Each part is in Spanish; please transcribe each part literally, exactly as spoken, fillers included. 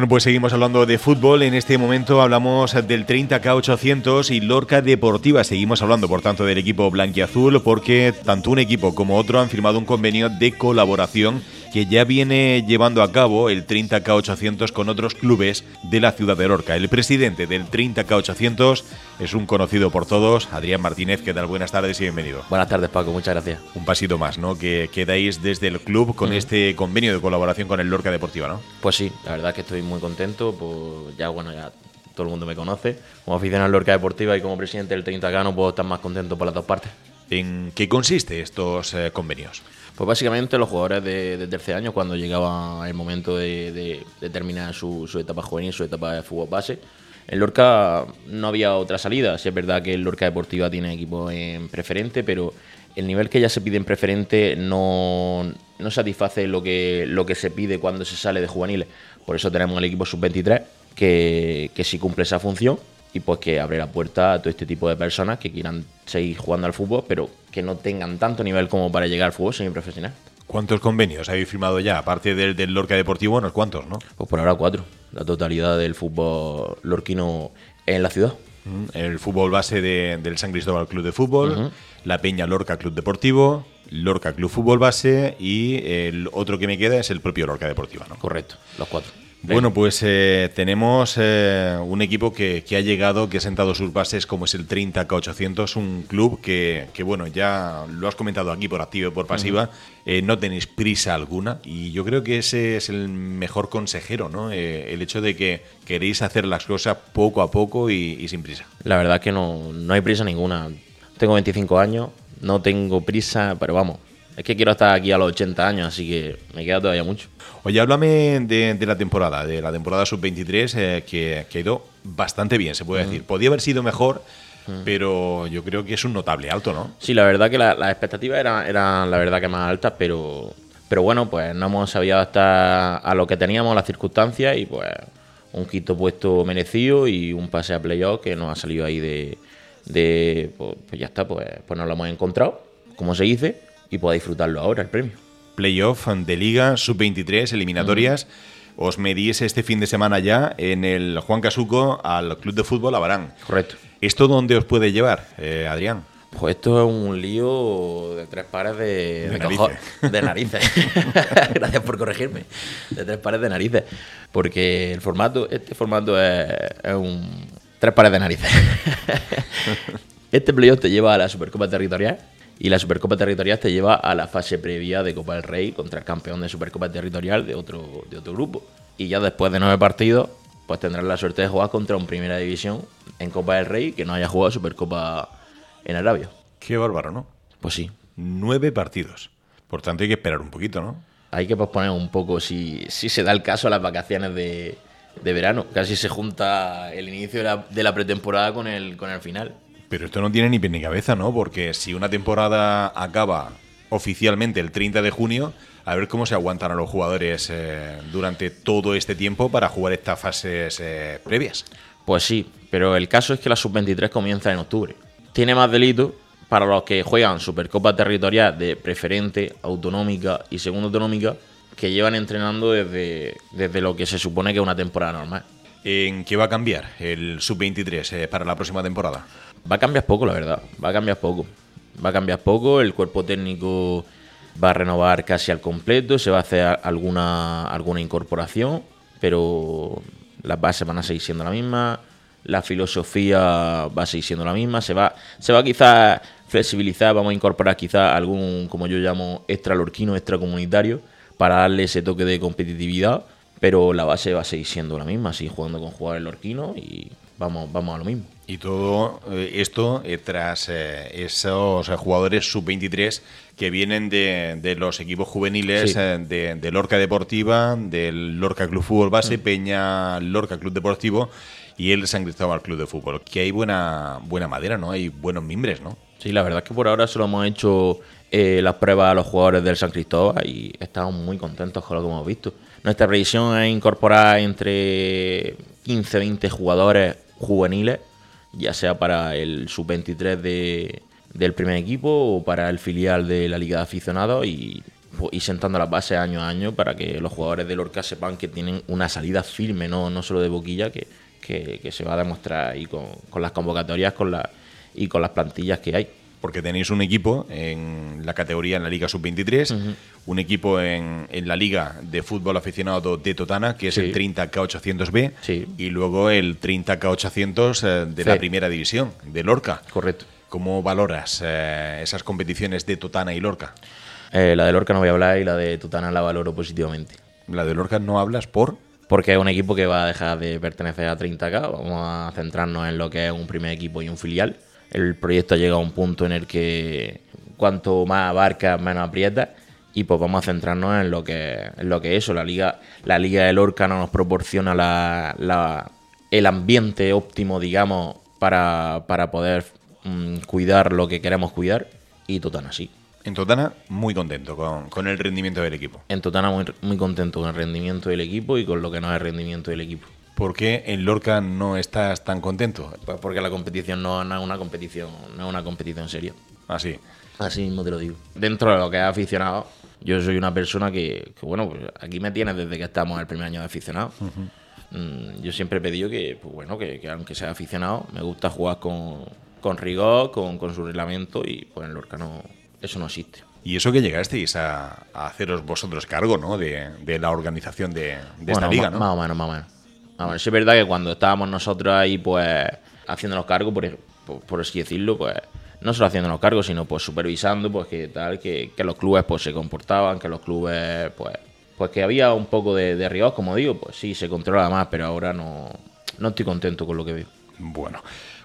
Bueno, pues seguimos hablando de fútbol. En este momento hablamos del treinta K ochocientos y Lorca Deportiva. Seguimos hablando, por tanto, del equipo blanquiazul, porque tanto un equipo como otro han firmado un convenio de colaboración que ya viene llevando a cabo el treinta K ochocientos con otros clubes de la ciudad de Lorca. El presidente del treinta K ochocientos es un conocido por todos, Adrián Martínez. ¿Qué tal? Buenas tardes y bienvenido. Buenas tardes, Paco. Muchas gracias. Un pasito más, ¿no?, que, que dais desde el club con mm. este convenio de colaboración con el Lorca Deportiva, ¿no? Pues sí, la verdad es que estoy muy contento. Pues ya, bueno, ya todo el mundo me conoce. Como aficionado al Lorca Deportiva y como presidente del treinta K no puedo estar más contento por las dos partes. ¿En qué consiste estos eh, convenios? Pues básicamente los jugadores de, de tercer año, cuando llegaba el momento de, de, de terminar su, su etapa juvenil, su etapa de fútbol base, en Lorca no había otra salida. Sí, es verdad que el Lorca Deportiva tiene equipo en preferente, pero el nivel que ya se pide en preferente no, no satisface lo que, lo que se pide cuando se sale de juveniles. Por eso tenemos el equipo sub veintitrés que, que sí cumple esa función y pues que abre la puerta a todo este tipo de personas que quieran seguir jugando al fútbol, pero que no tengan tanto nivel como para llegar al fútbol semiprofesional. ¿Cuántos convenios habéis firmado ya? Aparte del, del Lorca Deportivo, unos cuantos, ¿no? Pues por ahora cuatro. La totalidad del fútbol lorquino en la ciudad. El fútbol base de, del San Cristóbal Club de Fútbol, uh-huh. la Peña Lorca Club Deportivo, Lorca Club Fútbol Base y el otro que me queda es el propio Lorca Deportiva, ¿no? Correcto, los cuatro. Bueno, pues eh, tenemos eh, un equipo que, que ha llegado, que ha sentado sus bases, como es el treinta K ochocientos, un club que, que, bueno, ya lo has comentado aquí por activa y por pasiva, uh-huh. eh, no tenéis prisa alguna y yo creo que ese es el mejor consejero, ¿no? Eh, el hecho de que queréis hacer las cosas poco a poco y, y sin prisa. La verdad es que no, no hay prisa ninguna. Tengo veinticinco años, no tengo prisa, pero vamos, es que quiero estar aquí a los ochenta años, así que me queda todavía mucho. Oye, háblame de, de la temporada, de la temporada sub veintitrés, eh, que, que ha ido bastante bien, se puede uh-huh. decir. Podía haber sido mejor, uh-huh. pero yo creo que es un notable alto, ¿no? Sí, la verdad que la, las expectativas eran, eran la verdad que más altas, pero, pero bueno, pues no hemos sabido adaptar a lo que teníamos, las circunstancias, y pues un quinto puesto merecido y un pase a playoff que nos ha salido ahí de, de pues, pues ya está, pues, pues nos lo hemos encontrado, como se dice, y pueda disfrutarlo ahora, el premio. Playoff de Liga sub veintitrés, eliminatorias. Uh-huh. Os medís este fin de semana ya en el Juan Casuco al Club de Fútbol Abarán. Correcto. ¿Esto dónde os puede llevar, eh, Adrián? Pues esto es un lío de tres pares de, de, de narices. Cojo, de narices. Gracias por corregirme. De tres pares de narices. Porque el formato, este formato es, es un tres pares de narices. Este playoff te lleva a la Supercopa Territorial. Y la Supercopa Territorial te lleva a la fase previa de Copa del Rey contra el campeón de Supercopa Territorial de otro, de otro grupo. Y ya después de nueve partidos, pues tendrás la suerte de jugar contra un Primera División en Copa del Rey que no haya jugado Supercopa en Arabia. Qué bárbaro, ¿no? Pues sí. Nueve partidos. Por tanto, hay que esperar un poquito, ¿no? Hay que posponer un poco, si, si se da el caso, a las vacaciones de, de verano. Casi se junta el inicio de la, de la pretemporada con el, con el final. Pero esto no tiene ni pie ni cabeza, ¿no? Porque si una temporada acaba oficialmente el treinta de junio, a ver cómo se aguantan a los jugadores eh, durante todo este tiempo para jugar estas fases eh, previas. Pues sí, pero el caso es que la sub veintitrés comienza en octubre. Tiene más delito para los que juegan Supercopa Territorial de preferente, autonómica y segunda autonómica, que llevan entrenando desde, desde lo que se supone que es una temporada normal. ¿En qué va a cambiar el sub veintitrés eh, para la próxima temporada? Va a cambiar poco, la verdad. Va a cambiar poco. Va a cambiar poco. El cuerpo técnico va a renovar casi al completo. Se va a hacer alguna, alguna incorporación, pero las bases van a seguir siendo la misma. La filosofía va a seguir siendo la misma. Se va, se va quizás flexibilizar. Vamos a incorporar quizás algún, como yo llamo, extra lorquino, extra comunitario, para darle ese toque de competitividad. Pero la base va a seguir siendo la misma, seguir jugando con jugadores lorquinos y vamos, vamos a lo mismo. Y todo eh, esto eh, tras eh, esos eh, jugadores sub veintitrés que vienen de, de los equipos juveniles, sí. eh, de, de Lorca Deportiva, del Lorca Club Fútbol Base, mm. Peña Lorca Club Deportivo y el San Cristóbal Club de Fútbol. Que hay buena, buena madera, ¿no? Hay buenos mimbres, ¿no? Sí, la verdad es que por ahora solo hemos hecho eh, las pruebas a los jugadores del San Cristóbal y estamos muy contentos con lo que hemos visto. Nuestra previsión es incorporar entre quince a veinte jugadores juveniles, ya sea para el sub veintitrés de, del primer equipo o para el filial de la Liga de Aficionados, y ir sentando las bases año a año para que los jugadores de Lorca sepan que tienen una salida firme, no, no solo de boquilla, que, que, que se va a demostrar ahí con, con las convocatorias con la, y con las plantillas que hay. Porque tenéis un equipo en la categoría en la Liga sub veintitrés, uh-huh. un equipo en, en la Liga de Fútbol Aficionado de Totana, que es sí. el treinta K ochocientos B, sí. y luego el treinta K ochocientos de sí. la Primera División, de Lorca. Correcto. ¿Cómo valoras eh, esas competiciones de Totana y Lorca? Eh, la de Lorca no voy a hablar y la de Totana la valoro positivamente. ¿La de Lorca no hablas por...? Porque es un equipo que va a dejar de pertenecer a treinta K, vamos a centrarnos en lo que es un primer equipo y un filial. El proyecto ha llegado a un punto en el que cuanto más abarca, menos aprieta, y pues vamos a centrarnos en lo que en lo que es eso. La liga, la liga de Lorca no nos proporciona la, la, el ambiente óptimo, digamos, para, para poder mmm, cuidar lo que queremos cuidar, y Totana sí. En Totana, muy contento con, con el rendimiento del equipo. En Totana, muy, muy contento con el rendimiento del equipo y con lo que no es el rendimiento del equipo. ¿Por qué en Lorca no estás tan contento? Pues porque la competición no, no es una competición, no es una competición seria. Así. Así mismo te lo digo. Dentro de lo que es aficionado, yo soy una persona que, que bueno, pues aquí me tienes desde que estamos en el primer año de aficionado. Uh-huh. Mm, yo siempre he pedido que, pues bueno, que, que aunque sea aficionado, me gusta jugar con, con rigor, con, con su reglamento, y pues en Lorca no, eso no existe. Y eso que llegasteis a, a haceros vosotros cargo, ¿no? De, de la organización de, de bueno, esta liga, ma, ¿no? Más o menos, más o menos. A ver, sí es verdad que cuando estábamos nosotros ahí, pues, haciéndonos cargo, por, por, por así decirlo, pues, no solo haciéndonos cargo, sino pues supervisando, pues, que tal, que, que los clubes, pues, se comportaban, que los clubes, pues, pues que había un poco de, de rigor, como digo, pues sí, se controla más, pero ahora no, no estoy contento con lo que veo. Bueno,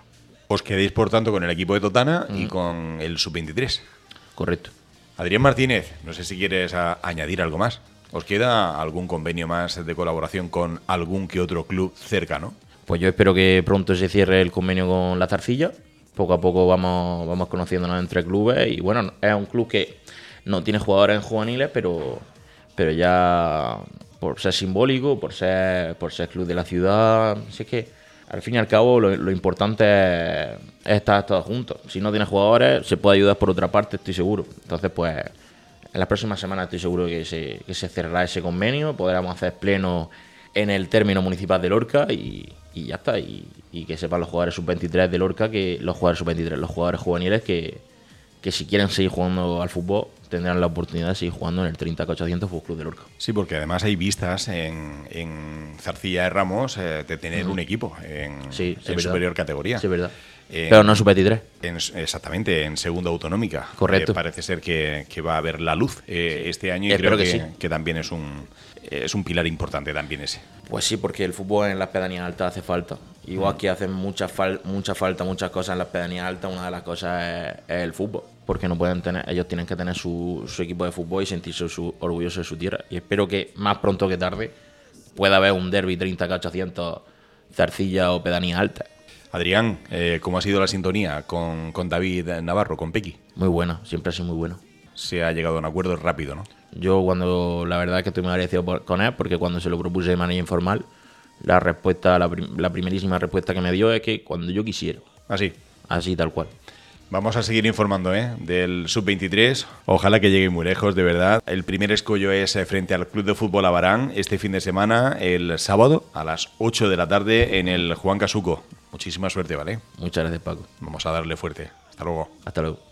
os quedéis, por tanto, con el equipo de Totana mm. y con el sub veintitrés. Correcto. Adrián Martínez, no sé si quieres a, añadir algo más. ¿Os queda algún convenio más de colaboración con algún que otro club cercano? Pues yo espero que pronto se cierre el convenio con la Zarcilla. Poco a poco vamos, vamos conociéndonos entre clubes. Y bueno, es un club que no tiene jugadores en juveniles, pero, pero ya por ser simbólico, por ser, por ser club de la ciudad. Así que al fin y al cabo lo, lo importante es, es estar todos juntos. Si no tienes jugadores, se puede ayudar por otra parte, estoy seguro. Entonces, pues... en las próximas semanas estoy seguro que se, que se cerrará ese convenio, podremos hacer pleno en el término municipal de Lorca y, y ya está. Y, y que sepan los jugadores sub veintitrés de Lorca, que los jugadores sub veintitrés, los jugadores juveniles, que, que si quieren seguir jugando al fútbol tendrán la oportunidad de seguir jugando en el treinta K ochocientos Fútbol Club de Lorca. Sí, porque además hay vistas en, en Zarcilla de Ramos eh, de tener uh-huh. un equipo en, sí, sí, en superior categoría. Sí, es verdad. En, pero no sub veintitrés. En, exactamente, en segunda autonómica. Correcto. Eh, parece ser que, que va a haber la luz eh, sí. este año y Espero creo que, que, sí. que también es un, es un pilar importante también ese. Pues sí, porque el fútbol en las pedanías altas hace falta. Igual uh-huh. que hacen mucha, fal- mucha falta, muchas cosas en las pedanías altas, una de las cosas es, es el fútbol. Porque no pueden tener, ellos tienen que tener su, su equipo de fútbol y sentirse su, orgullosos de su tierra. Y espero que más pronto que tarde pueda haber un derbi treinta K ochocientos Zarcilla o pedanías altas. Adrián, eh, ¿cómo ha sido la sintonía con, con David Navarro, con Pequi? Muy buena, siempre ha sido muy buena. Se ha llegado a un acuerdo rápido, ¿no? Yo cuando, la verdad es que estoy muy agradecido por, con él, porque cuando se lo propuse de manera informal, la respuesta, la, prim, la primerísima respuesta que me dio es que cuando yo quisiera. Así. Así, tal cual. Vamos a seguir informando ¿eh? del sub veintitrés. Ojalá que llegue muy lejos, de verdad. El primer escollo es frente al Club de Fútbol Abarán este fin de semana, el sábado, a las ocho de la tarde en el Juan Casuco. Muchísima suerte, ¿vale? Muchas gracias, Paco. Vamos a darle fuerte. Hasta luego. Hasta luego.